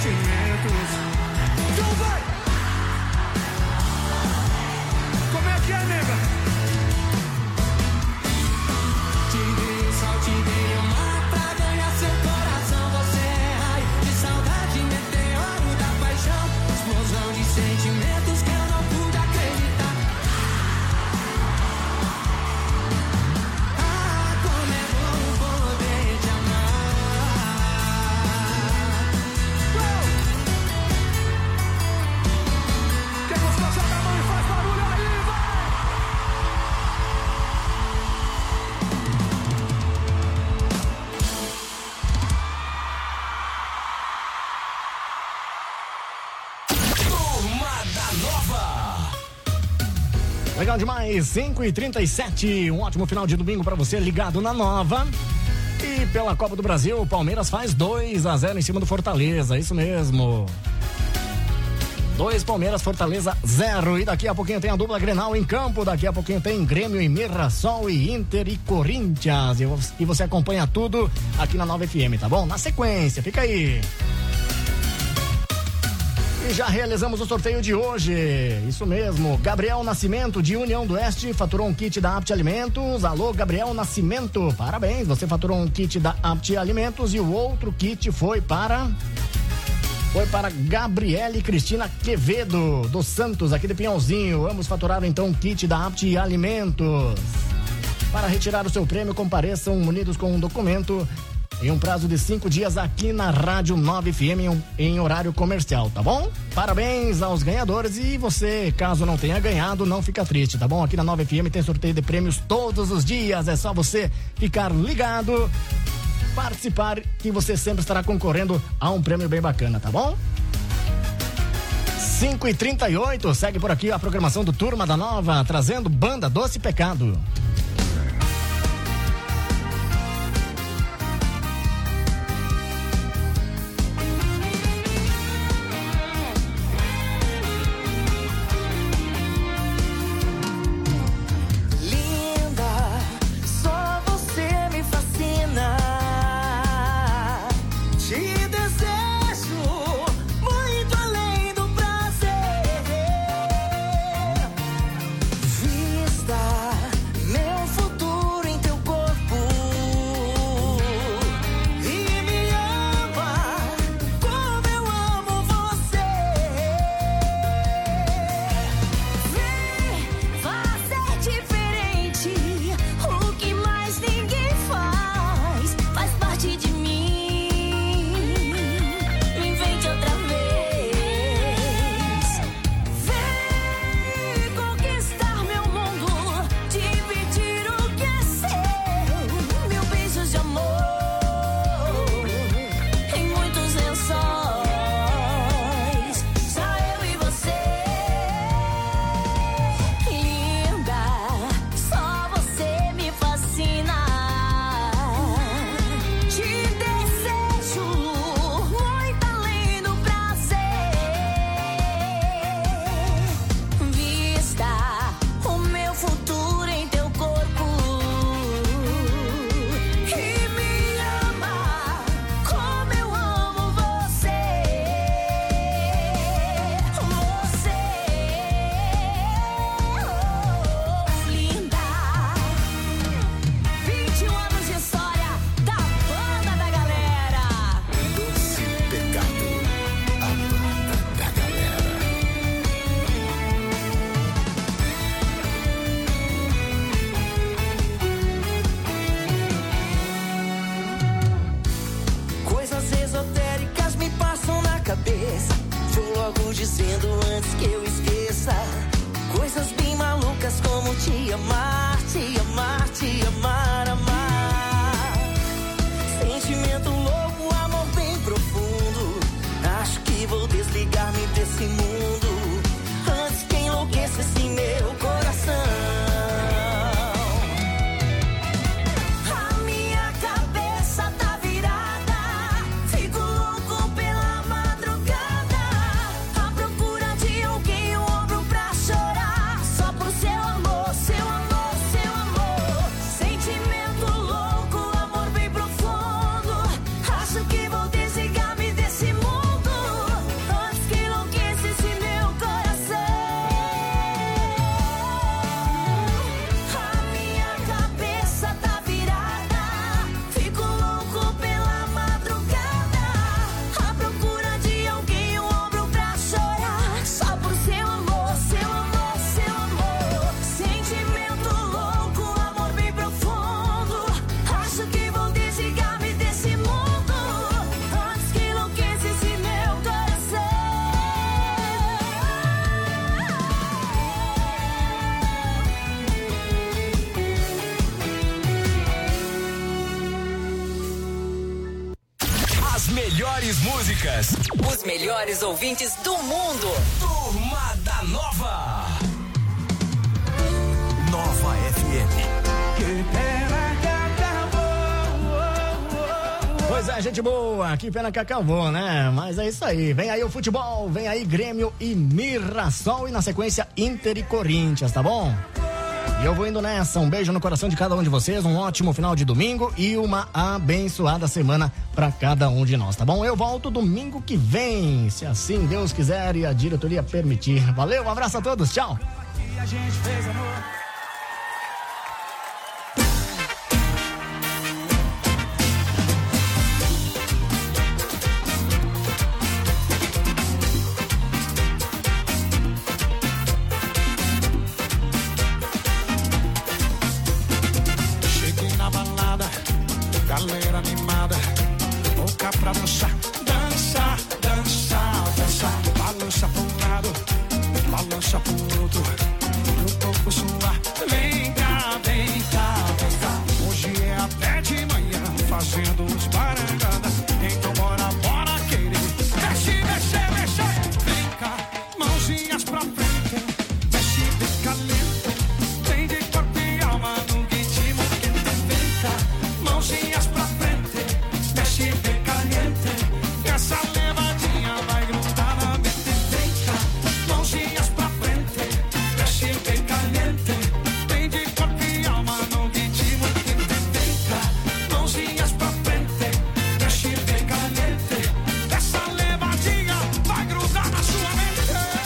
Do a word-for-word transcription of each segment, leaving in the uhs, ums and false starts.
sentimentos. Então vai! Como é que é, nega? Te dei sal, te dei o mar pra ganhar seu coração. Você é raio de saudade, meteoro da paixão. Explosão de sentimentos que eu não pude acreditar. Ah, como é bom poder te amar. Uou! Quem gostou, joga a mão e faz barulho aí, vai! Turma da Nova. Legal demais, cinco e trinta e sete, um ótimo final de domingo pra você ligado na Nova. E pela Copa do Brasil, o Palmeiras faz dois a zero em cima do Fortaleza, isso mesmo. dois Palmeiras, Fortaleza zero. E daqui a pouquinho tem a dupla Grenal em campo, daqui a pouquinho tem Grêmio e Mirassol e Inter e Corinthians. E vo- E você acompanha tudo aqui na Nova F M, tá bom? Na sequência, fica aí. E já realizamos o sorteio de hoje. Isso mesmo. Gabriel Nascimento, de União do Oeste, faturou um kit da Apt Alimentos. Alô, Gabriel Nascimento. Parabéns, você faturou um kit da Apt Alimentos e o outro kit foi para... Foi para Gabriele Cristina Quevedo, do Santos, aqui de Pinhalzinho. Ambos faturaram então um kit da Apt Alimentos. Para retirar o seu prêmio, compareçam munidos com um documento em um prazo de cinco dias aqui na Rádio Nova F M em, um- em horário comercial, tá bom? Parabéns aos ganhadores e você, caso não tenha ganhado, não fica triste, tá bom? Aqui na Nova F M tem sorteio de prêmios todos os dias, é só você ficar ligado, participar que você sempre estará concorrendo a um prêmio bem bacana, tá bom? cinco e trinta e oito, segue por aqui a programação do Turma da Nova, trazendo Banda Doce Pecado. Linda, só você me fascina. Te desejo muito além do prazer. Vista meu futuro em teu corpo e me ama como eu amo você. Vem fazer diferente o que mais ninguém faz. Faz parte de mim. Me invente outra vez. Vem conquistar meu mundo. Dividir o que é seu. Mil beijos de amor em muitos lençóis. Só eu e você. Linda, só você me fascina. Te desejo muito além do prazer. Vista o meu futuro em teu corpo e me ama como eu amo você. Você, oh, linda. vinte e um anos de história da Banda da Galera. Doce Pecado, a banda da galera. Coisas esotéricas me passam na cabeça. Vou logo dizendo antes que eu esqueça. Coisas bem malucas como te amar, te amar, te amar, amar. Sentimento louco, amor bem profundo. Acho que vou desligar-me desse mundo antes que enlouqueça esse meu coração. A minha cabeça tá virada. Fico louco pela madrugada, à procura de alguém, um ombro pra chorar. Só pro seu amor, seu amor, melhores músicas. Os melhores ouvintes do mundo. Turma da Nova. Nova F M. Pois é, gente boa, que pena que acabou, né? Mas é isso aí, vem aí o futebol, vem aí Grêmio e Mirassol e na sequência Inter e Corinthians, tá bom? E eu vou indo nessa, um beijo no coração de cada um de vocês, um ótimo final de domingo e uma abençoada semana pra cada um de nós, tá bom? Eu volto domingo que vem, se assim Deus quiser e a diretoria permitir. Valeu, um abraço a todos, tchau! Galera animada, louca pra dançar, dançar, dançar, dançar. Balança pra um lado, balança pro outro, o corpo suar. Vem cá, vem cá, vem cá. Hoje é até de manhã, fazendo os barangadas. Então bora, bora querer. Desce, desce, desce. Vem cá, mãozinhas pra frente. Desce, fica lento. Vem de corpo e alma no ritmo que te vem cá. Mãozinhas pra frente, mexe bem caliente. Essa levadinha vai grudar na mente. Vem cá, mãozinhas pra frente, mexe bem caliente. Vem de corpo e alma no ritmo que te vem cá. Mãozinhas pra frente, mexe bem caliente. Essa levadinha vai grudar na sua mente.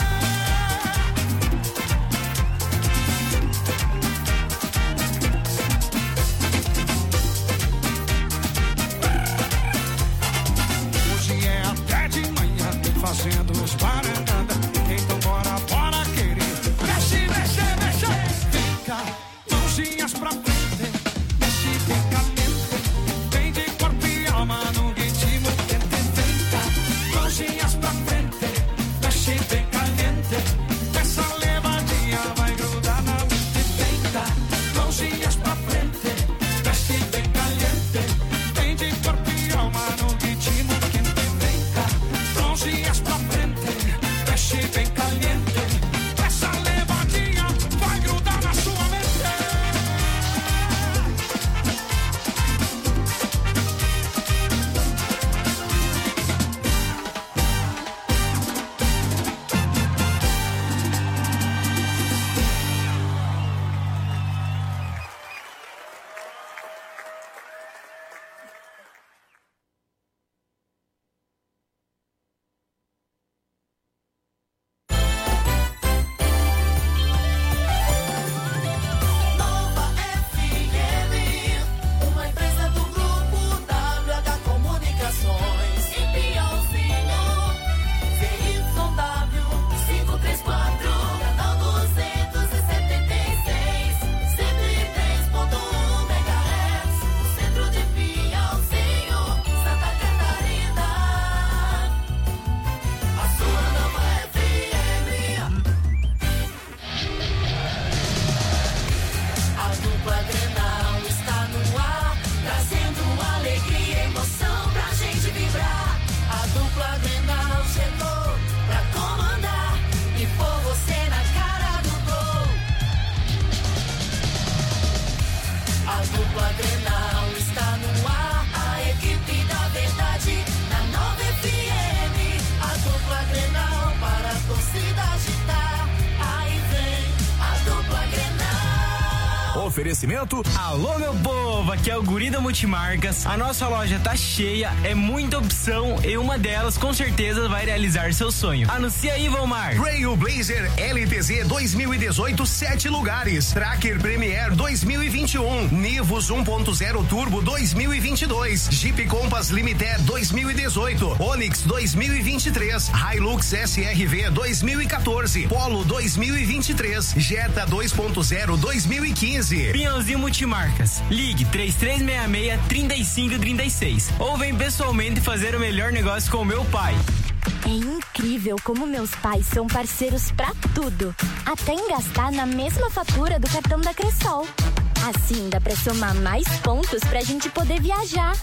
Hoje é até de manhã, fazendo os barandanda. Então bora, bora querer. Mexe, mexe, mexe. Vem cá, mãozinhas pra frente. Mexe bem caliente. Vem de corpo e alma no ritmo quente. Vem cá, mãozinhas pra frente. Mexe bem caliente. Essa levadinha vai grudar na mente. Vem cá, mãozinhas pra frente. Mexe bem caliente. Vem de corpo e alma no ritmo quente. Vem cá, mãozinhas pra frente. Mexe bem caliente. Essa levadinha vai grudar na sua mente. Nova F M, uma empresa do grupo W H Comunicações. Em Pionzinho, V Y W quinhentos e trinta e quatro, canal duzentos e setenta e seis, cento e três ponto um megahertz, no centro de Pionzinho, Santa Catarina. A sua Nova F M. A dupla Grenal está no ar, trazendo alegria e emoção pra gente vibrar. A dupla Grenal chegou pra comandar e pôr você na cara do gol. A dupla Grenal está no ar, a equipe da verdade na Nova F M. A dupla Grenal para a torcida agitar. Aí vem a dupla Grenal. Oferecimento. Alô, meu povo, aqui é o Guri da Multimarcas. A nossa loja tá cheia, é muita opção e uma delas com certeza vai realizar seu sonho. Anuncia aí, Valmar. Trailblazer L T Z dois mil e dezoito, sete lugares. Tracker Premier dois mil e vinte e um. Nivus um ponto zero Turbo dois mil e vinte e dois. Jeep Compass Limited dois mil e dezoito. Onix dois mil e vinte e três. Hilux S R V dois mil e quatorze. Polo dois mil e vinte e três. Jetta dois ponto zero dois mil e quinze. Pinhãozinho Multimarcas. Ligue três três seis seis, três cinco três seis ou vem pessoalmente fazer o melhor negócio com o meu pai. É incrível como meus pais são parceiros pra tudo, até em gastar na mesma fatura do cartão da Cressol. Assim dá pra somar mais pontos pra gente poder viajar.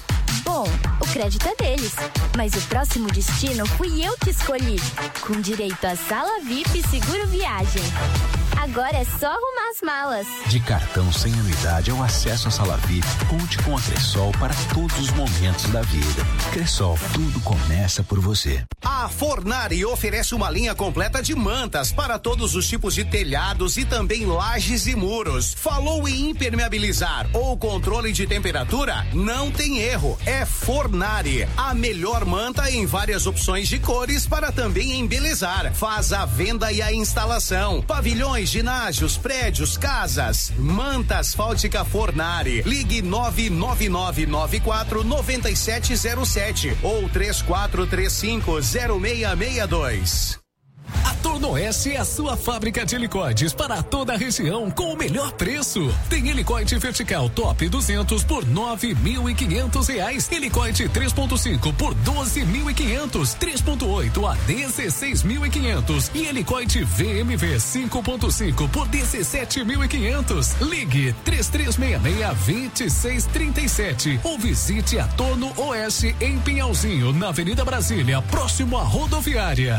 Bom, o crédito é deles, mas o próximo destino fui eu que escolhi, com direito a sala V I P e seguro viagem. Agora é só arrumar as malas. De cartão sem anuidade ao acesso à sala V I P, conte com a Cressol para todos os momentos da vida. Cressol, tudo começa por você. A Fornari oferece uma linha completa de mantas para todos os tipos de telhados e também lajes e muros. Falou em impermeabilizar ou controle de temperatura? Não tem erro, é Fornari. A melhor manta em várias opções de cores para também embelezar. Faz a venda e a instalação. Pavilhões, ginásios, prédios, casas. Manta asfáltica Fornari. Ligue nove nove nove nove quatro nove sete zero sete ou três quatro três cinco zero seis seis dois. A Tornoeste é a sua fábrica de helicoides para toda a região com o melhor preço. Tem helicoide vertical top duzentos por nove mil e quinhentos reais. Helicoide três ponto cinco por doze mil e quinhentos. três ponto oito a dezesseis mil e quinhentos. E helicoide V M V cinco ponto cinco por dezessete mil e quinhentos. Ligue três três seis seis, dois seis três sete ou visite a Torno Oeste em Pinhalzinho, na Avenida Brasília, próximo à rodoviária.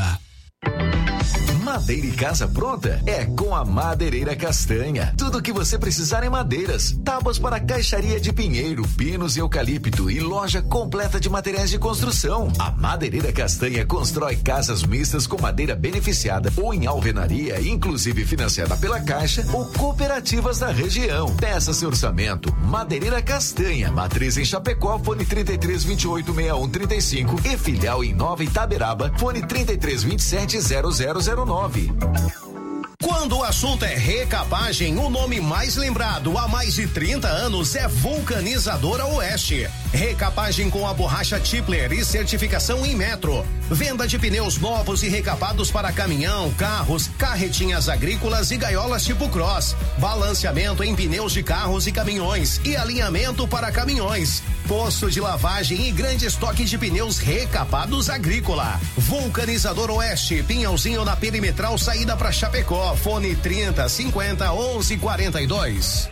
Madeira e casa pronta é com a Madeireira Castanha. Tudo o que você precisar em madeiras. Tábuas para caixaria de pinheiro, pinos e eucalipto e loja completa de materiais de construção. A Madeireira Castanha constrói casas mistas com madeira beneficiada ou em alvenaria, inclusive financiada pela Caixa ou cooperativas da região. Peça seu orçamento. Madeireira Castanha, matriz em Chapecó, fone trinta e três, vinte e oito, sessenta e um, trinta e cinco e filial em Nova Itaberaba, fone trinta e três, vinte e sete, zero zero zero nove. Quando o assunto é recapagem, o nome mais lembrado há mais de trinta anos é Vulcanizadora Oeste. Recapagem com a borracha Tipler e certificação em metro. Venda de pneus novos e recapados para caminhão, carros, carretinhas agrícolas e gaiolas tipo cross. Balanceamento em pneus de carros e caminhões e alinhamento para caminhões. Posto de lavagem e grande estoque de pneus recapados agrícola. Vulcanizador Oeste, Pinhalzinho na Perimetral, saída para Chapecó. Fone trinta, cinquenta, onze, quarenta e dois.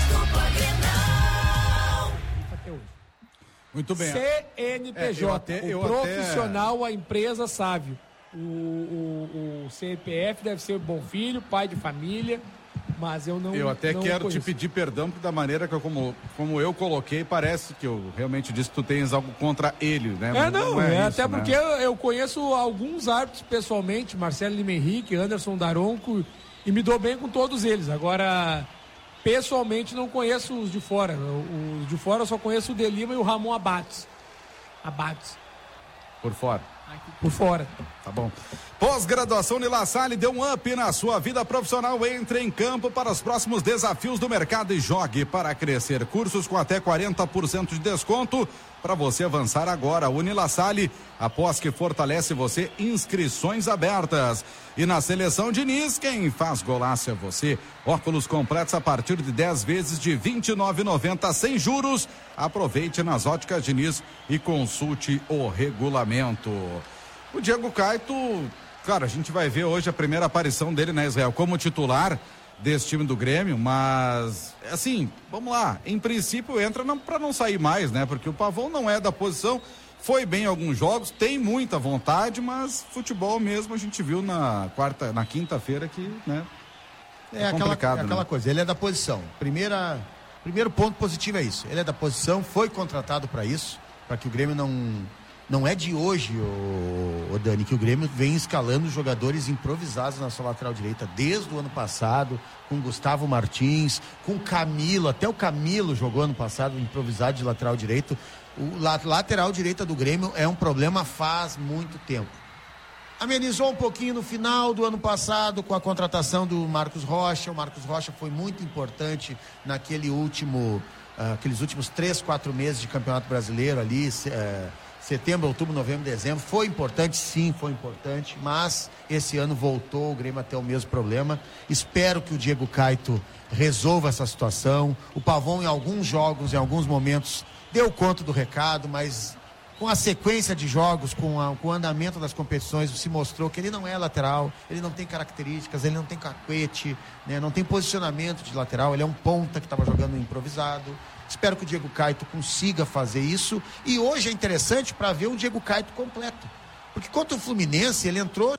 Muito bem. C N P J, é, eu até, eu o profissional, até... a empresa sábio. O, o, o C P F deve ser bom filho, pai de família, mas eu não Eu até não quero conheço. te pedir perdão da maneira que eu, como, como eu coloquei, parece que eu realmente disse que tu tens algo contra ele, né? É, não, não é, é isso, até né? porque eu, eu conheço alguns árbitros pessoalmente, Marcelo Lima Henrique, Anderson Daronco, e me dou bem com todos eles. Agora, pessoalmente, não conheço os de fora. Os de fora eu só conheço o De Lima e o Ramon Abates. Abates. Por fora. Por fora. Tá bom. Pós-graduação Nila Salle deu um up na sua vida profissional. Entre em campo para os próximos desafios do mercado e jogue para crescer. Cursos com até quarenta por cento de desconto para você avançar agora. Unila Salle, após que fortalece você, inscrições abertas. E na seleção Diniz, quem faz golaço é você. Óculos completos a partir de dez vezes de vinte e nove reais e noventa centavos sem juros. Aproveite nas óticas Diniz e consulte o regulamento. O Diego Caito, claro, a gente vai ver hoje a primeira aparição dele na Israel como titular desse time do Grêmio, mas assim, vamos lá, em princípio entra para não sair mais, né? Porque o Pavão não é da posição, foi bem em alguns jogos, tem muita vontade, mas futebol mesmo a gente viu na quarta, na quinta-feira que, né? É, é aquela, é aquela né? coisa, ele é da posição. Primeira, primeiro ponto positivo é isso, ele é da posição, foi contratado para isso, para que o Grêmio não Não é de hoje, o, o Dani, que o Grêmio vem escalando jogadores improvisados na sua lateral direita desde o ano passado, com Gustavo Martins, com Camilo, até o Camilo jogou ano passado improvisado de lateral direito. O la, lateral direita do Grêmio é um problema faz muito tempo. Amenizou um pouquinho no final do ano passado com a contratação do Marcos Rocha. O Marcos Rocha foi muito importante naquele último, uh, aqueles últimos três, quatro meses de Campeonato Brasileiro ali, uh, setembro, outubro, novembro, dezembro. Foi importante, sim, foi importante, mas esse ano voltou o Grêmio a ter o mesmo problema. Espero que o Diego Caito resolva essa situação. O Pavão, em alguns jogos, em alguns momentos, deu conta do recado, mas com a sequência de jogos, com, a, com o andamento das competições, se mostrou que ele não é lateral, ele não tem características, ele não tem cacuete, né, não tem posicionamento de lateral, ele é um ponta que estava jogando improvisado. Espero que o Diego Caito consiga fazer isso. E hoje é interessante para ver um Diego Caito completo. Porque contra o Fluminense, ele entrou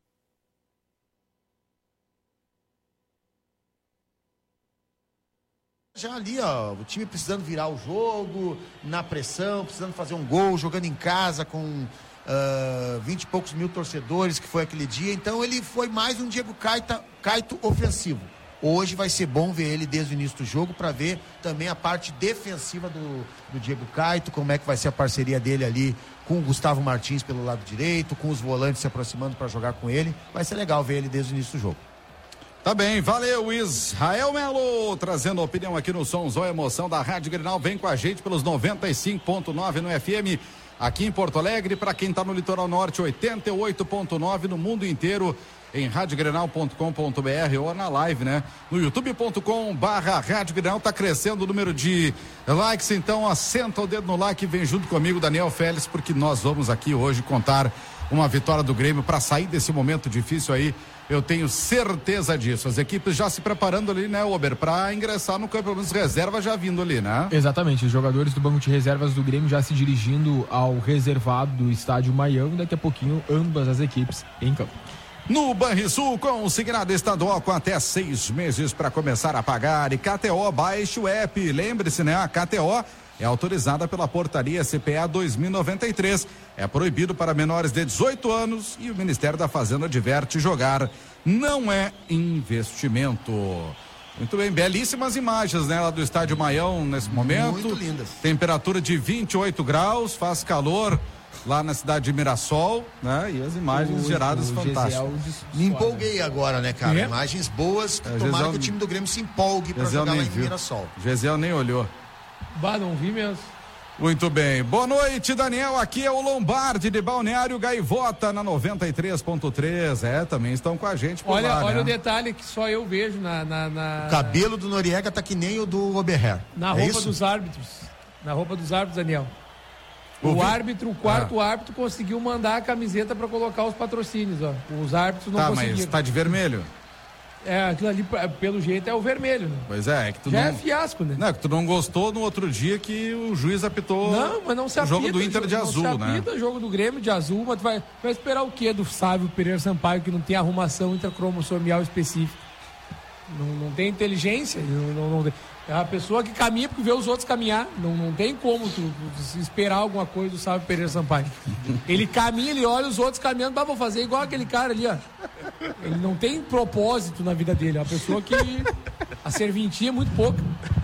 já ali, ó, o time precisando virar o jogo, na pressão, precisando fazer um gol, jogando em casa com uh, vinte e poucos mil torcedores, que foi aquele dia. Então ele foi mais um Diego Caito, Caito ofensivo. Hoje vai ser bom ver ele desde o início do jogo para ver também a parte defensiva do, do Diego Caito, como é que vai ser a parceria dele ali com o Gustavo Martins pelo lado direito, com os volantes se aproximando para jogar com ele. Vai ser legal ver ele desde o início do jogo. Tá bem, valeu, Israel Melo, trazendo a opinião aqui no Som Zó Emoção da Rádio Grenal. Vem com a gente pelos noventa e cinco ponto nove no F M, aqui em Porto Alegre, para quem tá no Litoral Norte, oitenta e oito ponto nove no mundo inteiro, em rádio grenal ponto com ponto b r ou na live, né? No youtube ponto com barra Rádio Grenal. Tá crescendo o número de likes, então assenta o dedo no like e vem junto comigo, Daniel Félix, porque nós vamos aqui hoje contar uma vitória do Grêmio para sair desse momento difícil aí. Eu tenho certeza disso. As equipes já se preparando ali, né, Ober, para ingressar no campo, de reserva já vindo ali, né? Exatamente. Os jogadores do banco de reservas do Grêmio já se dirigindo ao reservado do estádio Maião. Daqui a pouquinho, ambas as equipes em campo. No Banrisul, consignado estadual com até seis meses para começar a pagar. E K T O, baixe o app. Lembre-se, né? A K T O é autorizada pela portaria C P A dois mil e noventa e três. É proibido para menores de dezoito anos e o Ministério da Fazenda adverte: jogar não é investimento. Muito bem, belíssimas imagens, né, lá do estádio Maião nesse momento. Muito lindas. Temperatura de vinte e oito graus, faz calor lá na cidade de Mirassol, né? E as imagens o, geradas o fantásticas. Me empolguei agora, né, cara? É? Imagens boas, É, tomara Gesiel, que o time do Grêmio se empolgue para jogar lá em viu. Mirassol. Gesiel nem olhou. Bah, não vi mesmo. Muito bem, boa noite, Daniel, aqui é o Lombardi de Balneário Gaivota na noventa e três ponto três, é, também estão com a gente por Olha, lá, olha né? o detalhe que só eu vejo na... na, na... O cabelo do Noriega tá que nem o do Oberher. Na é roupa isso? dos árbitros. Na roupa dos árbitros, Daniel. O, O árbitro, o quarto Ah. árbitro conseguiu mandar a camiseta para colocar os patrocínios, ó. Os árbitros não Tá, conseguiram. mas tá de vermelho. É, aquilo ali, pelo jeito, é o vermelho, né? Pois é, é que tu Já não... é fiasco, né? Não, é que tu não gostou no outro dia que o juiz apitou Não, mas não se o apita. jogo do Inter de não azul, se né? apita jogo do Grêmio de azul, mas tu vai, vai esperar o quê do Sávio Pereira Sampaio, que não tem arrumação intracromossomial específica? Não, não tem inteligência, não, não, não tem. É a pessoa que caminha porque vê os outros caminhar. Não, não tem como tu, tu esperar alguma coisa do Sávio Pereira Sampaio. Ele caminha, ele olha os outros caminhando, mas vou fazer igual aquele cara ali, ó. Ele não tem propósito na vida dele. É uma pessoa que a serventia é muito pouca.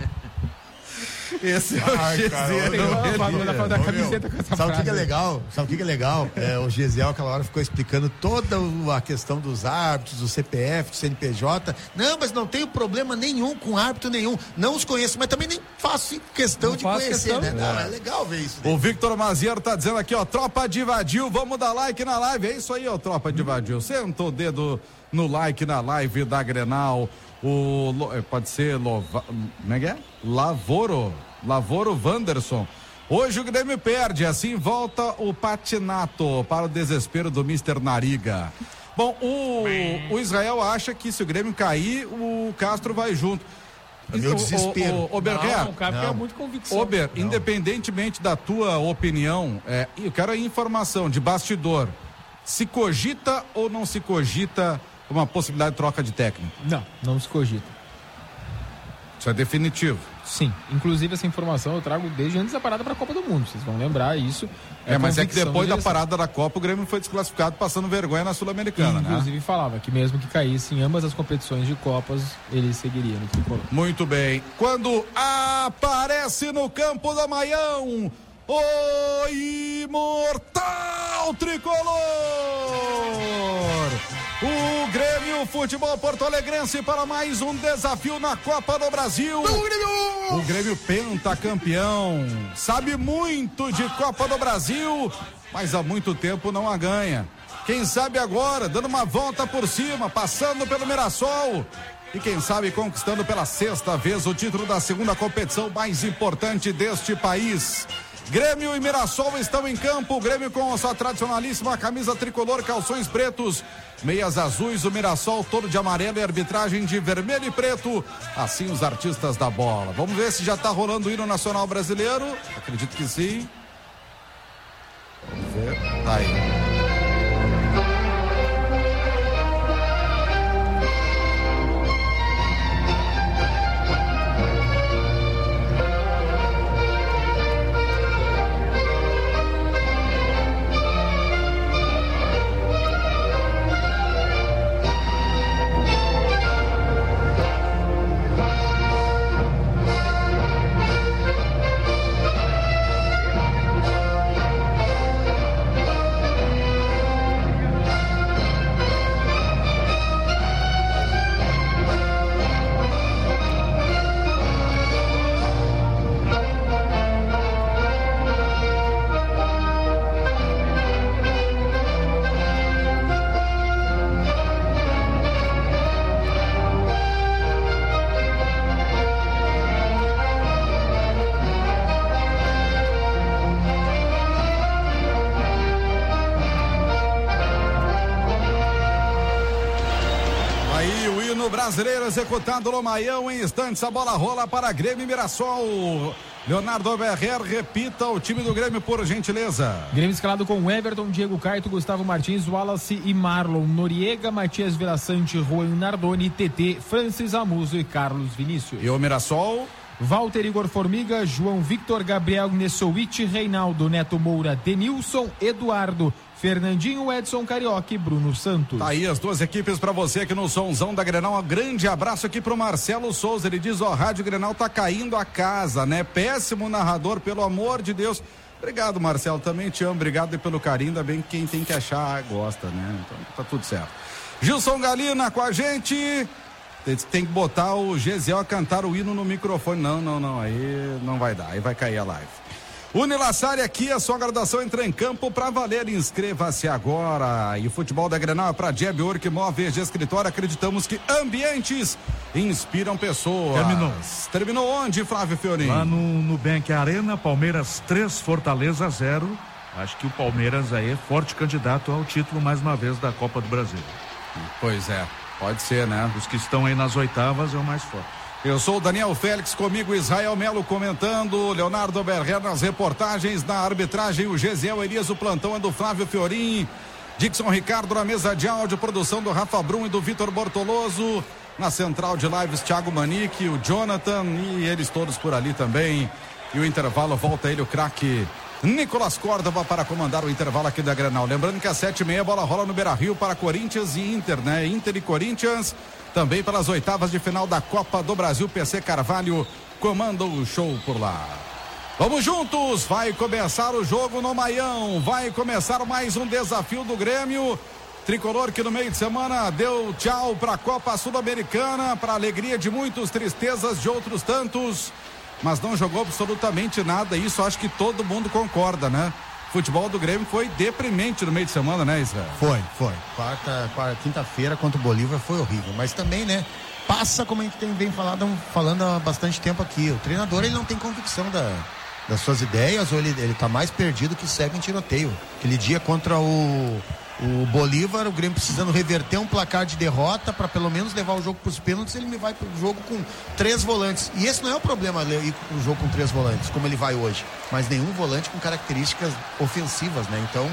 Esse é Ai, o cara, Gesiel. ô, meu, Ele- ô, meu, da camiseta com essa Sabe o que, que é frase. legal? Sabe o que, que é legal? É, o Gesiel, aquela hora, ficou explicando toda o- a questão dos árbitros, do C P F, do C N P J. Não, mas não tenho problema nenhum com árbitro nenhum. Não os conheço, mas também nem faço questão Não de faço conhecer, questão, né? né? Não, é legal ver isso. Né? O Victor Maziero tá dizendo aqui, ó, tropa de Vadil, vamos dar like na live. É isso aí, ó, tropa de Vadil. Senta o dedo no like na live da Grenal. O, Lo- eh, pode ser, Lova, como é que é? Lavoro, Lavoro Wanderson. Hoje o Grêmio perde, assim volta o Patinato para o desespero do mister Nariga. Bom, o, o Israel acha que se o Grêmio cair, o Castro vai junto. É meu O- o- desespero. o- Oberguer, Não, o cara Não. é muito convicção. Ober, Não. independentemente da tua opinião, é, eu quero a informação de bastidor. Se cogita ou não se cogita uma possibilidade de troca de técnico? Não, não se cogita. Isso é definitivo. Sim, inclusive essa informação eu trago desde antes da parada para a Copa do Mundo. Vocês vão lembrar isso. É, mas é que convicção depois da direção. parada da Copa, o Grêmio foi desclassificado passando vergonha na Sul-Americana, né? Inclusive falava que mesmo que caísse em ambas as competições de Copas, ele seguiria no tricolor. Muito bem. Quando aparece no campo da Maião, o imortal tricolor! O Grêmio Futebol Porto Alegrense para mais um desafio na Copa do Brasil. O Grêmio pentacampeão, sabe muito de Copa do Brasil, mas há muito tempo não a ganha. Quem sabe agora, dando uma volta por cima, passando pelo Mirassol e quem sabe conquistando pela sexta vez o título da segunda competição mais importante deste país. Grêmio e Mirassol estão em campo. O Grêmio com a sua tradicionalíssima camisa tricolor, calções pretos, meias azuis, o Mirassol todo de amarelo e arbitragem de vermelho e preto. Assim os artistas da bola. Vamos ver se já tá rolando o hino nacional brasileiro. Acredito que sim. Vamos ver. Tá aí. Brasileiro executado no Maião. Em instantes a bola rola para Grêmio e Mirassol. Leonardo Berrer, repita o time do Grêmio, por gentileza. Grêmio escalado com Everton, Diego Caito, Gustavo Martins, Wallace e Marlon, Noriega, Matias Virassante, Juan Nardoni, T T, Francis Amuso e Carlos Vinícius. E o Mirassol? Walter Igor Formiga, João Victor, Gabriel Nessowitch, Reinaldo, Neto Moura, Denilson, Eduardo, Fernandinho, Edson Carioca e Bruno Santos. Tá aí as duas equipes pra você aqui no Sonzão da Grenal. Um grande abraço aqui pro Marcelo Souza. Ele diz: ó, a Rádio Grenal tá caindo a casa, né? Péssimo narrador, pelo amor de Deus. Obrigado, Marcelo, também te amo, obrigado pelo carinho. Ainda bem que quem tem que achar gosta, né? Então tá tudo certo. Gilson Galina com a gente. Tem que botar o Gesiel a cantar o hino no microfone. Não, não, não, aí não vai dar, aí vai cair a live. Unilassar aqui, a sua graduação entra em campo pra valer. Inscreva-se agora. E o futebol da Grenal é pra Jeb Work Móveis de Escritório. Acreditamos que ambientes inspiram pessoas. Terminou. Terminou onde, Flávio Fiorin? Lá no Nubank Arena, Palmeiras três, Fortaleza zero. Acho que o Palmeiras aí é forte candidato ao título mais uma vez da Copa do Brasil. Pois é, pode ser, né? Os que estão aí nas oitavas é o mais forte. Eu sou o Daniel Félix, comigo Israel Melo comentando, Leonardo Berrer nas reportagens, na arbitragem o Gesiel Elias, o plantão é do Flávio Fiorin, Dixon Ricardo na mesa de áudio, produção do Rafa Brum e do Vitor Bortoloso, na central de lives Thiago Manique, o Jonathan e eles todos por ali também. E o intervalo volta ele, o craque Nicolas Córdova, para comandar o intervalo aqui da Grenal. Lembrando que às sete e meia a bola rola no Beira-Rio para Corinthians e Inter, né? Inter e Corinthians, também pelas oitavas de final da Copa do Brasil. P C Carvalho comanda o show por lá. Vamos juntos, vai começar o jogo no Maião, vai começar mais um desafio do Grêmio. Tricolor que no meio de semana deu tchau para a Copa Sul-Americana, para alegria de muitos, tristezas de outros tantos, mas não jogou absolutamente nada. Isso acho que todo mundo concorda, né? Futebol do Grêmio foi deprimente no meio de semana, né, Israel? Foi, foi. Quarta, quarta quinta-feira contra o Bolívar foi horrível, mas também, né? Passa, como a gente tem, vem falado, falando há bastante tempo aqui. O treinador, ele não tem convicção da, das suas ideias, ou ele, ele tá mais perdido que segue em tiroteio. Aquele dia contra o, o Bolívar, o Grêmio precisando reverter um placar de derrota para pelo menos levar o jogo para os pênaltis, ele me vai para o jogo com três volantes. E esse não é o problema, ir para o jogo com três volantes, como ele vai hoje. Mas nenhum volante com características ofensivas, né? Então,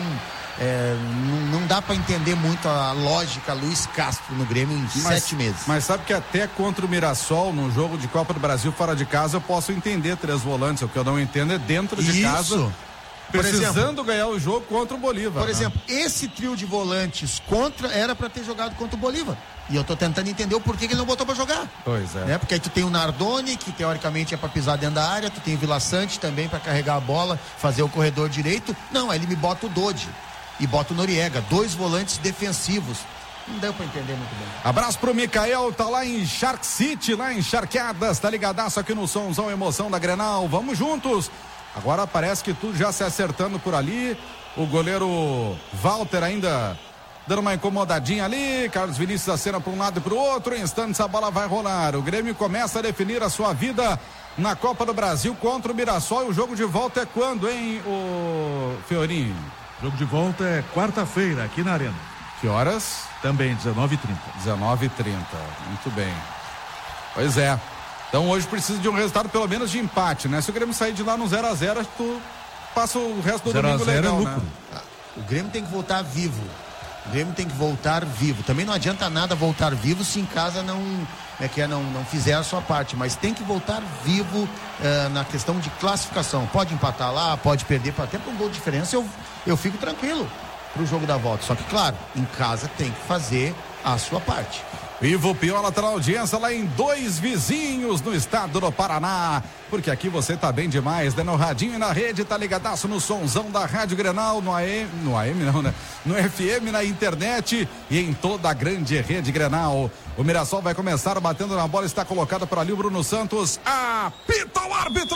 é, não, não dá para entender muito a lógica Luiz Castro no Grêmio em mas, sete meses. Mas sabe que até contra o Mirassol, no jogo de Copa do Brasil fora de casa, eu posso entender três volantes. O que eu não entendo é dentro de Isso. casa. Precisando exemplo, ganhar o jogo contra o Bolívar. Por né? exemplo, esse trio de volantes contra era para ter jogado contra o Bolívar. E eu tô tentando entender o porquê que ele não botou para jogar. Pois é. Né? Porque aí tu tem o Nardoni, que teoricamente é para pisar dentro da área, tu tem o Vila Sante também para carregar a bola, fazer o corredor direito. Não, aí ele me bota o Dodi e bota o Noriega, dois volantes defensivos. Não deu pra entender muito bem. Abraço pro Micael, tá lá em Shark City, lá em Charqueadas, tá ligadaço aqui no Somzão Emoção da Grenal. Vamos juntos. Agora parece que tudo já se acertando por ali. O goleiro Walter ainda dando uma incomodadinha ali, Carlos Vinícius acena para um lado e para o outro, em instantes a bola vai rolar, o Grêmio começa a definir a sua vida na Copa do Brasil contra o Mirassol, e o jogo de volta é quando, hein, o Fiorinho? O jogo de volta é quarta-feira aqui na Arena. Que horas? Também, dezenove e trinta. dezenove e trinta, muito bem. Pois é, então hoje precisa de um resultado pelo menos de empate, né? Se o Grêmio sair de lá no zero a zero, tu passa o resto do domingo legal, é né? O Grêmio tem que voltar vivo. O Grêmio tem que voltar vivo. Também não adianta nada voltar vivo se em casa não, é que é, não, não fizer a sua parte, mas tem que voltar vivo uh, na questão de classificação. Pode empatar lá, pode perder, até por um gol de diferença, eu, eu fico tranquilo pro jogo da volta. Só que, claro, em casa tem que fazer a sua parte. Ivo Piola tá na audiência lá em Dois Vizinhos, no estado do Paraná, porque aqui você tá bem demais, né? No radinho e na rede, tá ligadaço no sonzão da Rádio Grenal, no A M, no A M não, né? No F M, na internet e em toda a grande rede Grenal. O Mirassol vai começar batendo na bola, está colocado por ali o Bruno Santos, apita o árbitro!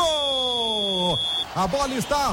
A bola está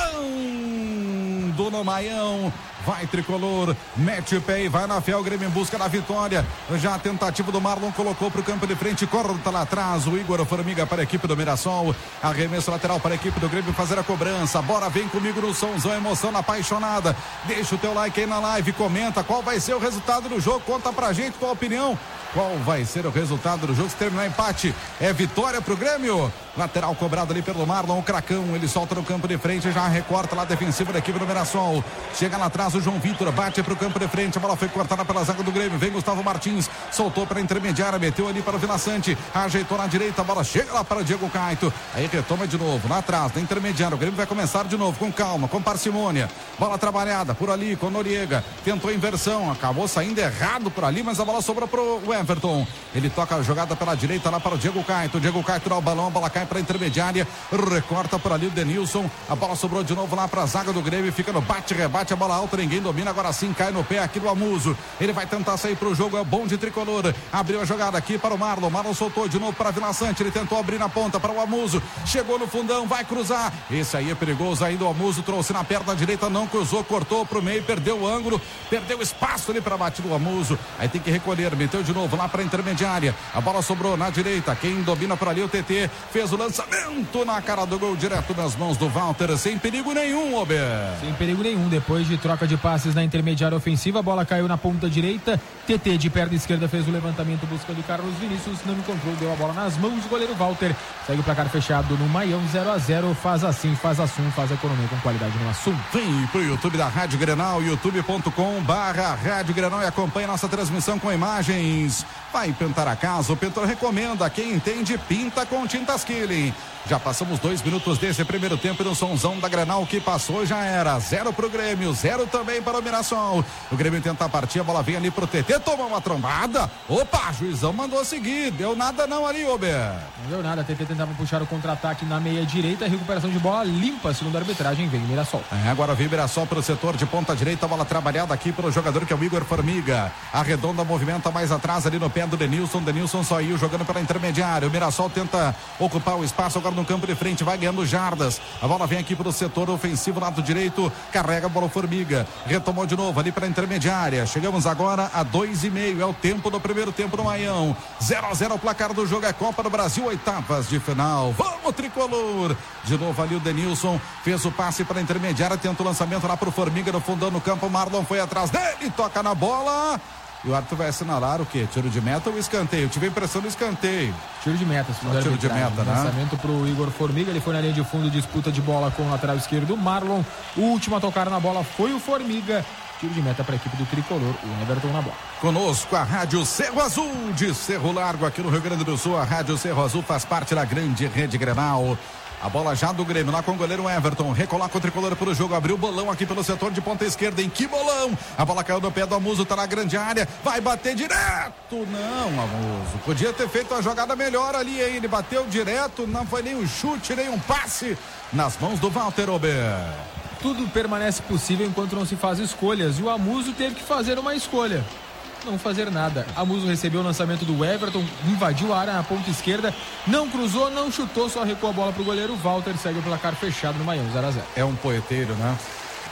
rolando no Maião. Vai Tricolor, mete o pé e vai na fé, o Grêmio em busca da vitória. Já a tentativa do Marlon colocou para o campo de frente, corta lá atrás, o Igor Formiga para a equipe do Mirassol, arremesso lateral para a equipe do Grêmio fazer a cobrança. Bora, vem comigo no somzão, emoção apaixonada. Deixa o teu like aí na live, comenta qual vai ser o resultado do jogo, conta pra gente tua opinião. Qual vai ser o resultado do jogo? Se terminar empate, é vitória pro Grêmio. Lateral cobrado ali pelo Marlon, o Cracão, ele solta no campo de frente, já recorta lá defensivo da equipe do Mirassol. Chega lá atrás o João Vitor, bate pro campo de frente, a bola foi cortada pela zaga do Grêmio. Vem Gustavo Martins, soltou para a intermediária, meteu ali para o Vila Sante, ajeitou na direita, a bola chega lá para o Diego Caito. Aí retoma de novo, lá atrás, na intermediária. O Grêmio vai começar de novo, com calma, com parcimônia. Bola trabalhada por ali com Noriega, tentou inversão, acabou saindo errado por ali, mas a bola sobrou pro Everton. Ele toca a jogada pela direita lá para o Diego Caito. O Diego Caito dá o balão, a bola cai para a intermediária, recorta por ali o Denilson. A bola sobrou de novo lá para a zaga do Grêmio, fica no bate-rebate, a bola alta, ninguém domina, agora sim cai no pé aqui do Amuso. Ele vai tentar sair para o jogo, é bom de Tricolor. Abriu a jogada aqui para o Marlon, Marlon soltou de novo para Vila Sante, ele tentou abrir na ponta para o Amuso, chegou no fundão, vai cruzar. Esse aí é perigoso ainda, o Amuso trouxe na perna direita, não cruzou, cortou para o meio, perdeu o ângulo, perdeu espaço ali para bater do Amuso. Aí tem que recolher, meteu de novo lá para a intermediária, a bola sobrou na direita, quem domina por ali o T T, fez o lançamento na cara do gol, direto nas mãos do Walter, sem perigo nenhum, Ober. Sem perigo nenhum, depois de troca de passes na intermediária ofensiva, a bola caiu na ponta direita, T T de perna esquerda fez o levantamento buscando Carlos Vinícius, não encontrou, deu a bola nas mãos do goleiro Walter, segue o placar fechado no Maião, zero a zero, faz assim, faz assum, faz economia com qualidade no Assum. Vem pro YouTube da Rádio Grenal, youtube ponto com barra Rádio Grenal, e acompanha nossa transmissão com imagens. Vai pintar a casa, o pintor recomenda, quem entende, pinta com tintas Killing. Já passamos dois minutos desse primeiro tempo no sonzão da Grenal, que passou já era zero pro Grêmio, zero também para o Mirassol. O Grêmio tenta partir, a bola vem ali pro T T, toma uma trombada. Opa, juizão mandou seguir, deu nada não ali, Ober. Não deu nada, T T tentava puxar o contra-ataque na meia direita, recuperação de bola limpa, segundo a arbitragem, vem o Mirassol. É, agora vem o Mirassol pelo setor de ponta direita, a bola trabalhada aqui pelo jogador que é o Igor Formiga. Arredonda, movimenta mais atrás ali no pé do Denilson, Denilson saiu jogando pela intermediária. O Mirassol tenta ocupar o espaço agora no campo de frente, vai ganhando jardas. A bola vem aqui pelo setor ofensivo, lado direito, carrega a bola o Formiga, retomou de novo ali pela intermediária. Chegamos agora a dois e meio, é o tempo do primeiro tempo no Maião. zero a zero o placar do jogo, é Copa do Brasil, oitavas de final. Vamos, Tricolor! De novo ali o Denilson, fez o passe para a intermediária, tenta o lançamento lá pro Formiga, no fundão no campo, Marlon foi atrás dele, toca na bola. E o árbitro vai assinalar o quê? Tiro de meta ou escanteio? Eu tive a impressão do escanteio. Tiro de meta, ah, tiro de meta, né? Lançamento pro Igor Formiga, ele foi na linha de fundo, disputa de bola com o lateral esquerdo, Marlon. O último a tocar na bola foi o Formiga. Tiro de meta para a equipe do Tricolor, o Everton na bola. Conosco a Rádio Cerro Azul de Cerro Largo, aqui no Rio Grande do Sul. A Rádio Cerro Azul faz parte da grande rede Grenal. A bola já do Grêmio, lá com o goleiro Everton, recoloca o Tricolor para o jogo, abriu o bolão aqui pelo setor de ponta esquerda, em que bolão? A bola caiu no pé do Amuso, tá na grande área, vai bater direto, não, Amuso, podia ter feito uma jogada melhor ali, hein? Ele bateu direto, não foi nem um chute, nem um passe, nas mãos do Walter Ober. Tudo permanece possível enquanto não se faz escolhas, e o Amuso teve que fazer uma escolha. Não fazer nada. Amuso recebeu o lançamento do Everton, invadiu a área na ponta esquerda, não cruzou, não chutou, só recuou a bola pro goleiro Walter, segue o placar fechado no Maião, zero a zero. É um poeteiro, né?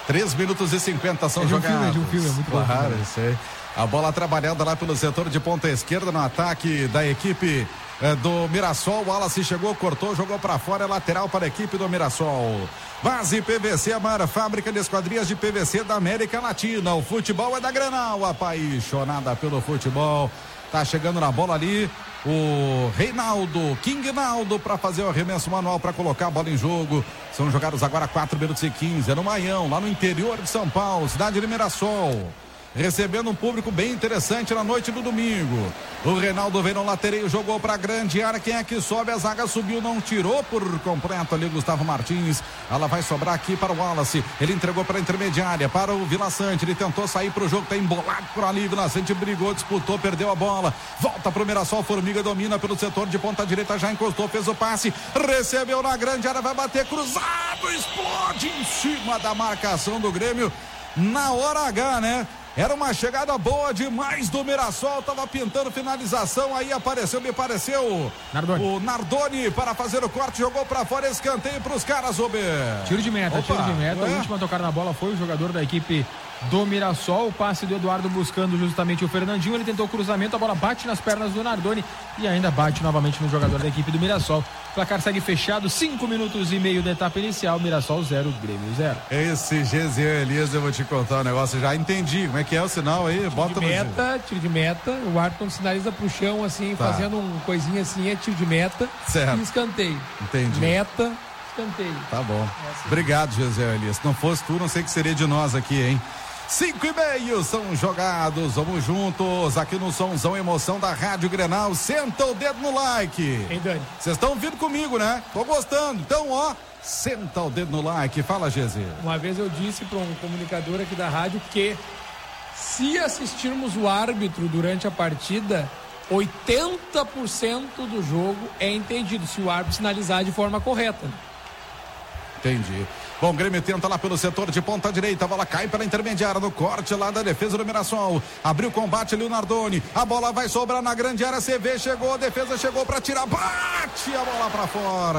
três minutos e cinquenta são é de um jogados. Filme, é de um filme, é muito bom. Claro, isso aí. A bola trabalhada lá pelo setor de ponta esquerda no ataque da equipe eh, do Mirassol. O Wallace chegou, cortou, jogou para fora, é lateral para a equipe do Mirassol. Base P V C, a maior fábrica de esquadrias de P V C da América Latina. O futebol é da Grenal, apaixonada pelo futebol. Tá chegando na bola ali o Reinaldo, King Naldo, para fazer o arremesso manual, para colocar a bola em jogo. São jogados agora quatro minutos e quinze. É no Maião, lá no interior de São Paulo, cidade de Mirassol. Recebendo um público bem interessante na noite do domingo. O Reinaldo vem no lateral, jogou para a grande área. Quem é que sobe? A zaga subiu, não tirou por completo ali Gustavo Martins. Ela vai sobrar aqui para o Wallace. Ele entregou para a intermediária, para o Vila Sante. Ele tentou sair para o jogo, tá embolado por ali. Vila Sante brigou, disputou, perdeu a bola. Volta para o Mirassol, Formiga domina pelo setor de ponta direita, já encostou, fez o passe. Recebeu na grande área, vai bater cruzado, explode em cima da marcação do Grêmio. Na hora H, né? Era uma chegada boa demais do Mirassol, tava pintando finalização, aí apareceu, me pareceu Nardoni. o Nardoni para fazer o corte, jogou para fora, escanteio para os caras, Ober. Tiro de meta, Opa, tiro de meta, é? o último a tocar na bola foi o jogador da equipe do Mirassol, o passe do Eduardo buscando justamente o Fernandinho, ele tentou o cruzamento, a bola bate nas pernas do Nardoni e ainda bate novamente no jogador da equipe do Mirassol. O placar segue fechado, cinco minutos e meio da etapa inicial, Mirassol zero, Grêmio zero. Esse Gesiel Elias, eu vou te contar um negócio, já entendi, como é que é o sinal aí? Tiro Bota de no meta, tiro de meta, o árbitro sinaliza pro chão assim, Tá. fazendo um coisinha assim, é tiro de meta Certo. e escanteio. Entendi. Meta, escanteio. Tá bom. Obrigado, Gesiel Elias. Se não fosse tu, não sei o que seria de nós aqui, hein? Cinco e meio são jogados, vamos juntos aqui no Somzão Emoção da Rádio Grenal. Senta o dedo no like. Hein, Dani? Vocês estão vindo comigo, né? Tô gostando. Então, ó, senta o dedo no like. Fala, Gesi. Uma vez eu disse para um comunicador aqui da rádio que se assistirmos o árbitro durante a partida, oitenta por cento do jogo é entendido, se o árbitro sinalizar de forma correta. Entendi. Bom, o Grêmio tenta lá pelo setor de ponta direita, a bola cai pela intermediária no corte lá da defesa do Mirassol. Abriu o combate ali o Nardoni, a bola vai sobrar na grande área, C V chegou, a defesa chegou para tirar, bate a bola para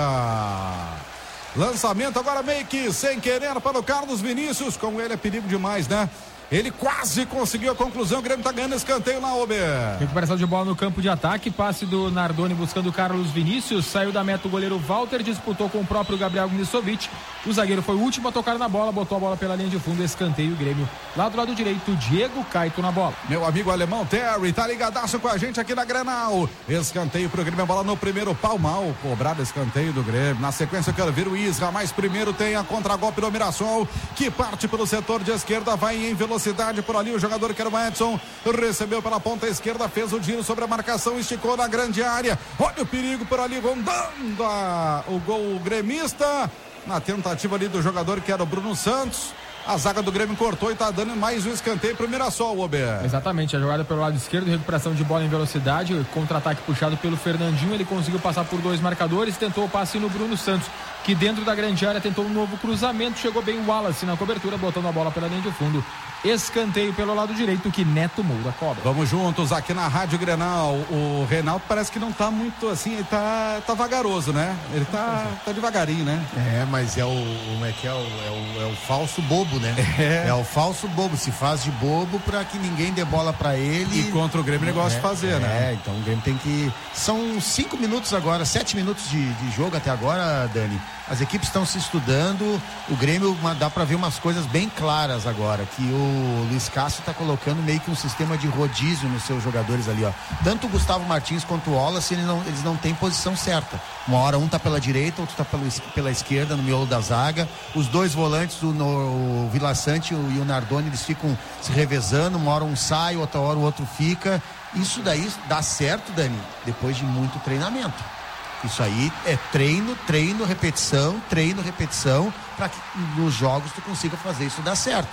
fora. Lançamento agora meio que sem querer para o Carlos Vinícius, com ele é perigo demais, né? Ele quase conseguiu a conclusão, o Grêmio tá ganhando escanteio lá, Ober. Recuperação de bola no campo de ataque, passe do Nardoni buscando o Carlos Vinícius, saiu da meta o goleiro Walter, disputou com o próprio Gabriel Gnissovic, o zagueiro foi o último a tocar na bola, botou a bola pela linha de fundo, escanteio, Grêmio. Lá do lado direito, Diego Caito na bola. Meu amigo alemão Terry tá ligadaço com a gente aqui na Grenal. Escanteio pro Grêmio, a bola no primeiro pau, mal cobrado escanteio do Grêmio. Na sequência eu quero ver o Isra, mas primeiro tem a contragolpe do Mirassol, que parte pelo setor de esquerda, vai em velocidade por ali, o jogador que era o Edson, recebeu pela ponta esquerda, fez o giro sobre a marcação, esticou na grande área, olha o perigo por ali, rondando a, o gol gremista, na tentativa ali do jogador que era o Bruno Santos. A zaga do Grêmio cortou e tá dando mais um escanteio pro Mirassol, Ober. Exatamente, a jogada pelo lado esquerdo, recuperação de bola em velocidade, contra-ataque puxado pelo Fernandinho, ele conseguiu passar por dois marcadores, tentou o passe no Bruno Santos, que dentro da grande área tentou um novo cruzamento, chegou bem o Wallace na cobertura, botando a bola pela linha de fundo. Escanteio pelo lado direito, que Neto Moura cobra. Vamos juntos aqui na Rádio Grenal. O Reinaldo parece que não tá muito assim, ele tá, tá vagaroso, né? Ele tá, tá devagarinho, né? É, mas é o, como é que é o, é o, é o falso bobo, né? É. É o falso bobo, se faz de bobo pra que ninguém dê bola pra ele. E contra o Grêmio ele gosta é, de fazer, é, né? É, então o Grêmio tem que... São cinco minutos agora, sete minutos de, de jogo até agora, Dani. As equipes estão se estudando, o Grêmio dá para ver umas coisas bem claras agora, que o Luiz Castro está colocando meio que um sistema de rodízio nos seus jogadores ali, ó. Tanto o Gustavo Martins quanto o Wallace, eles não, eles não têm posição certa. Uma hora um tá pela direita, outro tá pelo, pela esquerda, no miolo da zaga. Os dois volantes, o, no, o Vila Sante e o Nardoni, eles ficam se revezando, uma hora um sai, outra hora o outro fica. Isso daí dá certo, Dani, depois de muito treinamento. Isso aí é treino, treino, repetição, treino, repetição, para que nos jogos tu consiga fazer isso dar certo.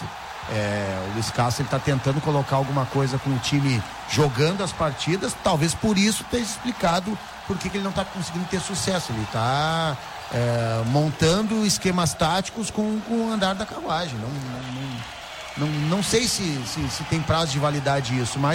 É, o Luiz Castro ele tá tentando colocar alguma coisa com o time jogando as partidas, talvez por isso tenha explicado por que, que ele não tá conseguindo ter sucesso. Ele tá é, montando esquemas táticos com, com o andar da carruagem. Não, não, não, não, não sei se, se, se tem prazo de validade isso, mas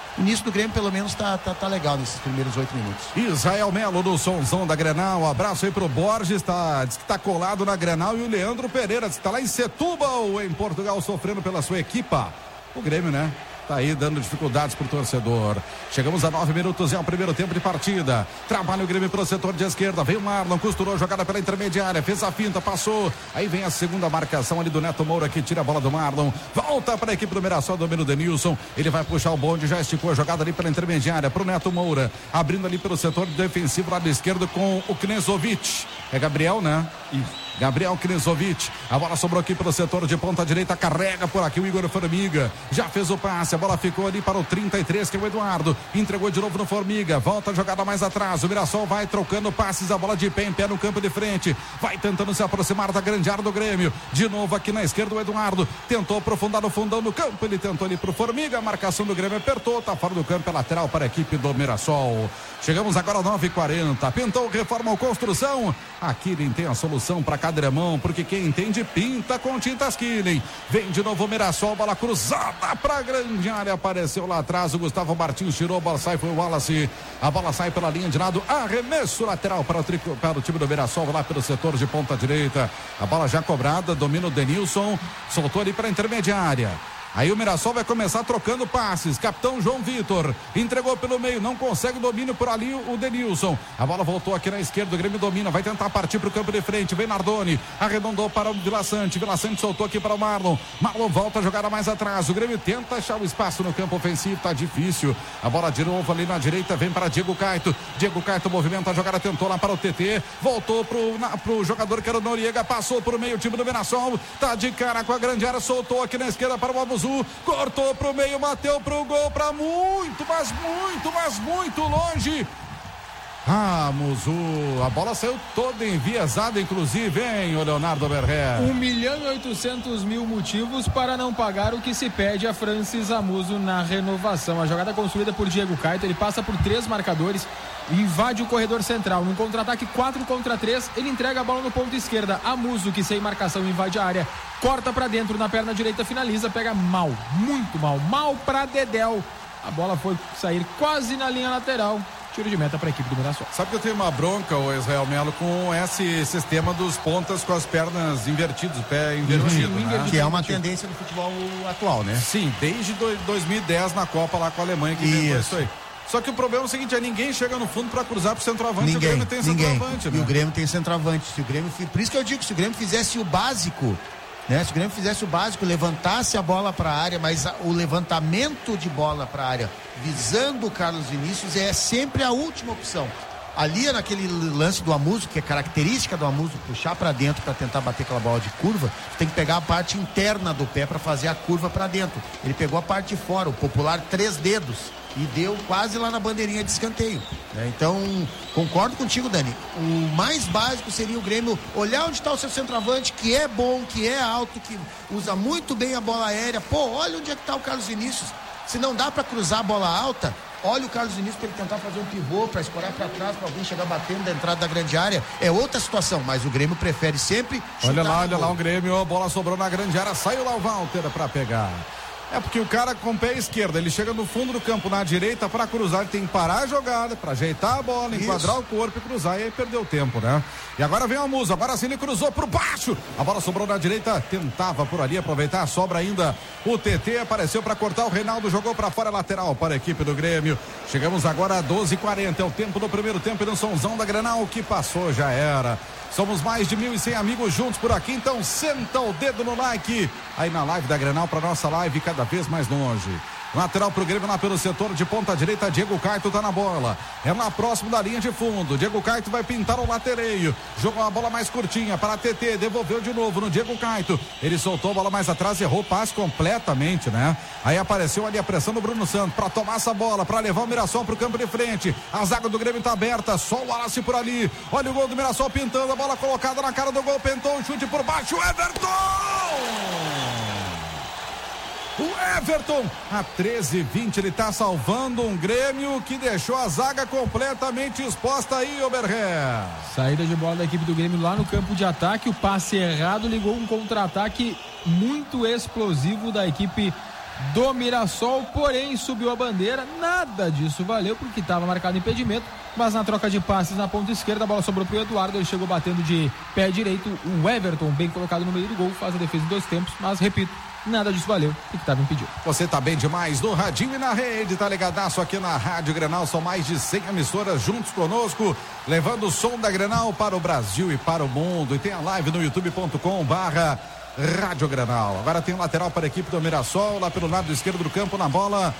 o início do Grêmio pelo menos tá, tá, tá legal nesses primeiros oito minutos. Israel Melo do Sonzão da Grenal, um abraço aí pro Borges, tá, diz que tá colado na Grenal, e o Leandro Pereira, diz que tá lá em Setúbal, em Portugal, sofrendo pela sua equipa. O Grêmio, né? Tá aí dando dificuldades pro torcedor. Chegamos a nove minutos, é o primeiro tempo de partida. Trabalha o Grêmio pro setor de esquerda. Veio o Marlon, costurou a jogada pela intermediária, fez a finta, passou. Aí vem a segunda marcação ali do Neto Moura, que tira a bola do Marlon. Volta para a equipe do Mirassol, domínio do Denilson. Ele vai puxar o bonde, já esticou a jogada ali pela intermediária pro Neto Moura. Abrindo ali pelo setor defensivo, lado esquerdo com o Knezovic. É Gabriel, né? Isso. Gabriel Knezovic, a bola sobrou aqui pelo setor de ponta direita, carrega por aqui o Igor Formiga, já fez o passe, a bola ficou ali para o trinta e três, que é o Eduardo, entregou de novo no Formiga, volta a jogada mais atrás, o Mirassol vai trocando passes, a bola de pé em pé no campo de frente, vai tentando se aproximar da grande área do Grêmio, de novo aqui na esquerda o Eduardo, tentou aprofundar no fundão do campo, ele tentou ali pro Formiga, a marcação do Grêmio apertou, tá fora do campo, é lateral para a equipe do Mirassol. Chegamos agora a nove e quarenta, pintou Reforma ou Construção, a Killing tem a solução para Cadremão, porque quem entende pinta com tintas Killing. Vem de novo o Mirassol, bola cruzada para a grande área, apareceu lá atrás o Gustavo Martins, tirou, a bola sai, foi o Wallace, a bola sai pela linha de lado, arremesso lateral para o, trico, para o time do Mirassol, lá pelo setor de ponta direita, a bola já cobrada, domina o Denilson, soltou ali para a intermediária. Aí o Mirassol vai começar trocando passes. Capitão João Vitor entregou pelo meio, não consegue domínio por ali o Denilson. A bola voltou aqui na esquerda, o Grêmio domina, vai tentar partir para o campo de frente. Vem Nardoni, arredondou para o Vila Sante. Vila Sante soltou aqui para o Marlon. Marlon volta a jogada mais atrás. O Grêmio tenta achar o espaço no campo ofensivo, tá difícil. A bola de novo ali na direita, vem para Diego Caito. Diego Caito movimenta a jogada, tentou lá para o T T. Voltou pro, na, pro jogador que era o Noriega, passou por meio, o time do Mirassol. Tá de cara com a grande área, soltou aqui na esquerda para o Abuzu. Cortou pro meio, bateu pro gol, para muito, mas muito, mas muito longe. Ah, Muzu, a bola saiu toda enviesada, inclusive, hein, o Leonardo Berrer. Um milhão e oitocentos mil motivos para não pagar o que se pede a Francis Amuso na renovação. A jogada construída por Diego Caito, ele passa por três marcadores, invade o corredor central. Num contra-ataque quatro contra três, ele entrega a bola no ponto esquerda. Amuso, que sem marcação invade a área, corta para dentro na perna direita, finaliza, pega mal, muito mal, mal para Dedéu. A bola foi sair quase na linha lateral. Tiro de meta para a equipe do Mirassol. Sabe que eu tenho uma bronca, o Israel Melo, com esse sistema dos pontas com as pernas invertidas, o pé invertido, uhum, né? Que é uma tendência do futebol atual, né? Sim, desde dois mil e dez na Copa lá com a Alemanha que inventou isso aí. Só que o problema é o seguinte, é ninguém chega no fundo para cruzar pro centroavante. Ninguém, o Grêmio tem ninguém. centroavante, né? E o Grêmio tem centroavante. Se o Grêmio, por isso que eu digo, se o Grêmio fizesse o básico, né? Se o Grêmio fizesse o básico, levantasse a bola para a área, mas a, o levantamento de bola para a área, visando o Carlos Vinícius, é sempre a última opção. Ali naquele lance do Amuso, que é característica do Amuso, puxar para dentro para tentar bater aquela bola de curva, tem que pegar a parte interna do pé para fazer a curva para dentro. Ele pegou a parte de fora, o popular três dedos, e deu quase lá na bandeirinha de escanteio, né? Então, concordo contigo, Dani. O mais básico seria o Grêmio olhar onde está o seu centroavante, que é bom, que é alto, que usa muito bem a bola aérea. Pô, olha onde é que está o Carlos Vinícius. Se não dá para cruzar a bola alta, olha o Carlos Vinícius para ele tentar fazer um pivô, para escorar para trás, para alguém chegar batendo da entrada da grande área. É outra situação, mas o Grêmio prefere sempre. Olha lá, olha lá o Grêmio, a bola sobrou na grande área, saiu lá o Walter para pegar. É porque o cara com o pé esquerdo, ele chega no fundo do campo, na direita, para cruzar, ele tem que parar a jogada, para ajeitar a bola, Isso. enquadrar o corpo e cruzar, e aí perdeu o tempo, né? E agora vem o Amuso, agora sim ele cruzou por baixo, a bola sobrou na direita, tentava por ali aproveitar, sobra ainda o T T, apareceu para cortar, o Reinaldo jogou para fora, lateral para a equipe do Grêmio. Chegamos agora a doze e quarenta, é o tempo do primeiro tempo, e no Sonzão da Grenal, o que passou já era. Somos mais de mil e cem amigos juntos por aqui, então senta o dedo no like aí na live da Grenal, para nossa live cada vez mais longe. Lateral pro Grêmio lá pelo setor de ponta direita, Diego Caito tá na bola, é lá próximo da linha de fundo, Diego Caito vai pintar o latereio, jogou a bola mais curtinha para T T, devolveu de novo no Diego Caito, ele soltou a bola mais atrás, errou o passe completamente, né? Aí apareceu ali a pressão do Bruno Santos para tomar essa bola, para levar o Mirassol pro campo de frente, a zaga do Grêmio tá aberta, só o Wallace por ali, olha o gol do Mirassol pintando, a bola colocada na cara do gol, pentou o chute por baixo, Everton! O Everton, a treze e vinte, ele tá salvando um Grêmio que deixou a zaga completamente exposta aí, Oberré. Saída de bola da equipe do Grêmio lá no campo de ataque, o passe errado ligou um contra-ataque muito explosivo da equipe do Mirassol, porém subiu a bandeira, nada disso valeu porque estava marcado impedimento, mas na troca de passes na ponta esquerda a bola sobrou pro Eduardo, ele chegou batendo de pé direito, o Everton bem colocado no meio do gol, faz a defesa em dois tempos, mas repito, nada disso valeu e que estava impedido. Você tá bem demais no radinho e na rede, tá ligadaço aqui na Rádio Grenal, são mais de cem emissoras juntos conosco, levando o som da Grenal para o Brasil e para o mundo, e tem a live no youtube ponto com barra Rádio Grenal. Agora tem um lateral para a equipe do Mirassol, lá pelo lado esquerdo do campo, na bola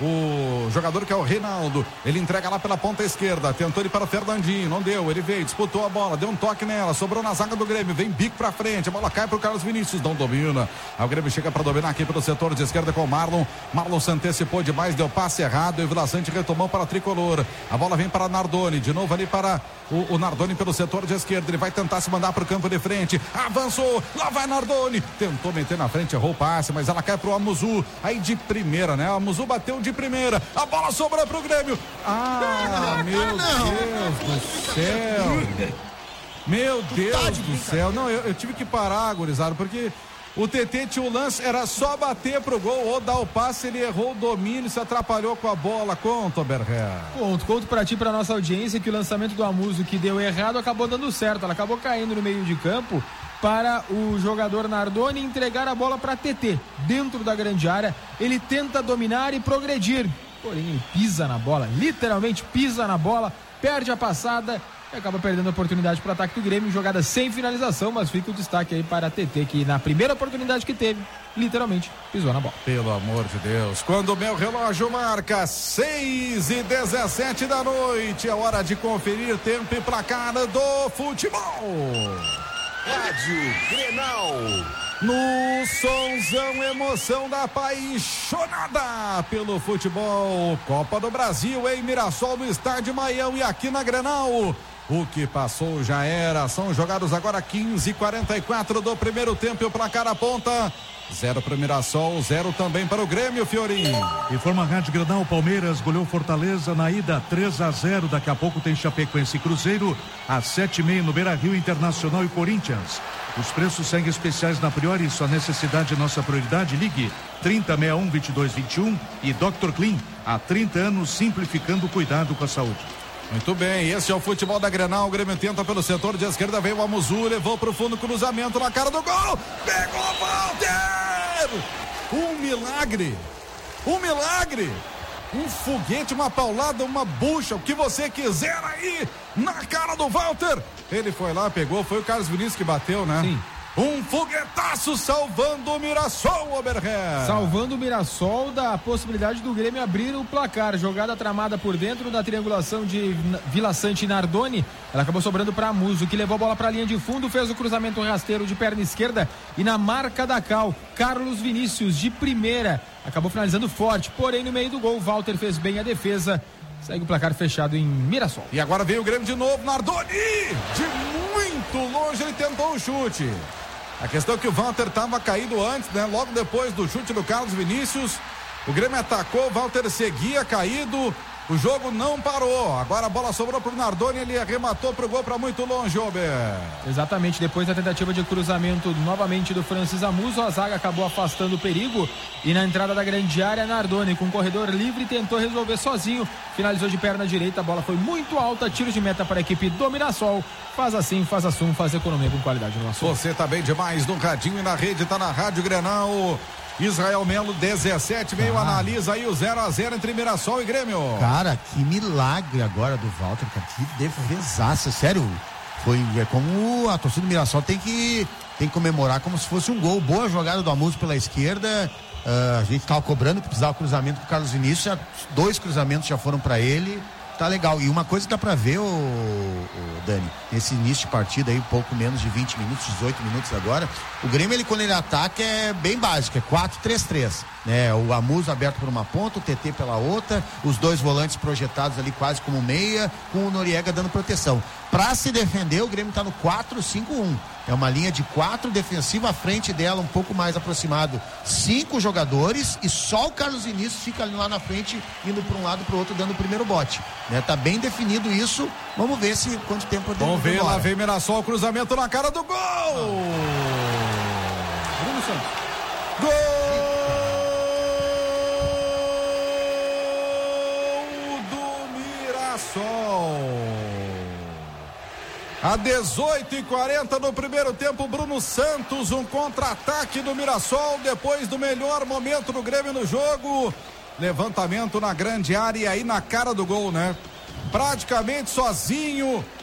o jogador que é o Reinaldo, ele entrega lá pela ponta esquerda, tentou ir para o Fernandinho, não deu, ele veio, disputou a bola, deu um toque nela, sobrou na zaga do Grêmio, vem bico pra frente, a bola cai pro Carlos Vinícius, não domina, aí o Grêmio chega para dominar aqui pelo setor de esquerda com o Marlon, Marlon se antecipou demais, deu passe errado, e o Vila Sante retomou para a tricolor, a bola vem para Nardoni, de novo ali para o, o Nardoni pelo setor de esquerda, ele vai tentar se mandar pro campo de frente, avançou, lá vai Nardoni, tentou meter na frente, errou o passe, mas ela cai pro Amuzu, aí de primeira, né, o Amuzu bateu de primeira, a bola sobrou pro Grêmio. Ah, meu Deus do céu. Meu Deus do céu. Não, eu, eu tive que parar, gurizada, porque o T T tinha o lance, era só bater pro gol ou dar o passe, ele errou o domínio, se atrapalhou com a bola. Conta, Berré. Conto, conto pra ti, pra nossa audiência, que o lançamento do Amuso que deu errado acabou dando certo, ela acabou caindo no meio de campo para o jogador Nardoni entregar a bola para T T, dentro da grande área, ele tenta dominar e progredir, porém ele pisa na bola, literalmente pisa na bola, perde a passada e acaba perdendo a oportunidade para o ataque do Grêmio, jogada sem finalização, mas fica o destaque aí para a T T, que na primeira oportunidade que teve, literalmente pisou na bola. Pelo amor de Deus, quando o meu relógio marca seis e dezessete da noite, é hora de conferir tempo e placar do futebol. Rádio Grenal. No sonzão, emoção da apaixonada pelo futebol. Copa do Brasil em Mirassol, no estádio Maião, e aqui na Grenal. O que passou já era. São jogados agora quinze e quarenta e quatro do primeiro tempo e o placar aponta zero para o Mirassol, zero também para o Grêmio, Fiorinho. Informa a Rádio Grenal, Palmeiras goleou Fortaleza na ida três a zero. Daqui a pouco tem Chapecoense e Cruzeiro, às sete e meia no Beira-Rio, Internacional e Corinthians. Os preços seguem especiais na Priori, sua necessidade é nossa prioridade. Ligue trinta, sessenta e um, vinte e dois vinte e um e doutor Clean, há trinta anos simplificando o cuidado com a saúde. Muito bem, esse é o futebol da Grenal. O Grêmio tenta pelo setor de esquerda, veio o Amuzu, levou pro fundo, cruzamento na cara do gol, pegou Walter! Um milagre, um milagre, um foguete, uma paulada, uma bucha, o que você quiser aí, na cara do Walter. Ele foi lá, pegou, foi o Carlos Vinícius que bateu, né? Sim. Um foguetaço salvando o Mirassol, Oberré. Salvando o Mirassol da possibilidade do Grêmio abrir o placar. Jogada tramada por dentro da triangulação de Vila Sante e Nardoni. Ela acabou sobrando para Amuso, que levou a bola para a linha de fundo, fez o cruzamento rasteiro de perna esquerda e na marca da Cal, Carlos Vinícius de primeira. Acabou finalizando forte, porém no meio do gol, Walter fez bem a defesa. Segue o placar fechado em Mirassol. E agora veio o Grêmio de novo, Nardoni! De muito longe ele tentou o chute. A questão é que o Walter estava caído antes, né? Logo depois do chute do Carlos Vinícius, o Grêmio atacou, o Walter seguia caído, o jogo não parou. Agora a bola sobrou pro Nardoni, ele arrematou pro gol para muito longe, Ober. Exatamente, depois da tentativa de cruzamento novamente do Francis Amuso, a zaga acabou afastando o perigo e na entrada da grande área, Nardoni com corredor livre tentou resolver sozinho, finalizou de perna direita, a bola foi muito alta, tiro de meta para a equipe do Mirassol. Faz assim, faz assum, faz economia com qualidade no assunto. Você tá bem demais no radinho e na rede, tá na Rádio Grenal. Israel Melo, dezessete, meio, ah. analisa aí o zero a zero entre Mirassol e Grêmio. Cara, que milagre agora do Walter, cara, que defesaça, sério. Foi, é como a torcida do Mirassol tem que, tem que comemorar como se fosse um gol. Boa jogada do Amuso pela esquerda. Uh, a gente tava cobrando que precisava cruzamento pro Carlos Vinícius. Já, dois cruzamentos já foram para ele. Tá legal. E uma coisa que dá pra ver, o, o Dani, nesse início de partida aí, pouco menos de vinte minutos, dezoito minutos agora, o Grêmio, ele quando ele ataca é bem básico, é quatro três três, né? O Amuso aberto por uma ponta, o T T pela outra, os dois volantes projetados ali quase como meia, com o Noriega dando proteção. Pra se defender, o Grêmio tá no quatro cinco um. É uma linha de quatro defensiva, à frente dela um pouco mais aproximado, cinco jogadores e só o Carlos Vinícius fica ali lá na frente, indo para um lado para o outro, dando o primeiro bote, né? Tá bem definido isso, vamos ver se quanto tempo eu Vamos ver, lá vem Mirassol, cruzamento na cara do gol! Bruno Santos. Gol Mirassol. A dezoito e quarenta no primeiro tempo, Bruno Santos, um contra-ataque do Mirassol depois do melhor momento do Grêmio no jogo. Levantamento na grande área e aí na cara do gol, né? Praticamente sozinho,